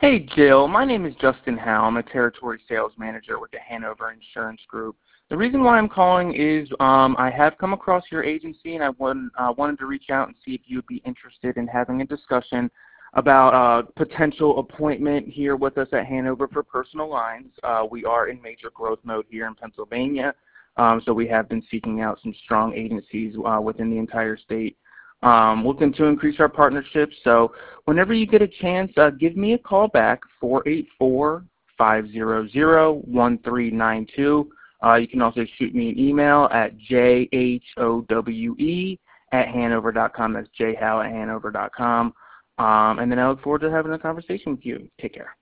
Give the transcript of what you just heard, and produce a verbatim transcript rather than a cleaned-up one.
Hey, Jill. My name is Justin Howe. I'm a territory sales manager with the Hanover Insurance Group. The reason why I'm calling is um, I have come across your agency, and I want, uh, wanted to reach out and see if you would be interested in having a discussion about uh, potential appointment here with us at Hanover for personal lines. Uh, we are in major growth mode here in Pennsylvania, um, so we have been seeking out some strong agencies uh, within the entire state. Um, looking to increase our partnerships. So whenever you get a chance, uh, give me a call back, four eight four, five zero zero, one three nine two. Uh, you can also shoot me an email at J H O W E at Hanover dot com. That's jhow at Hanover dot com. Um, and then I look forward to having a conversation with you. Take care.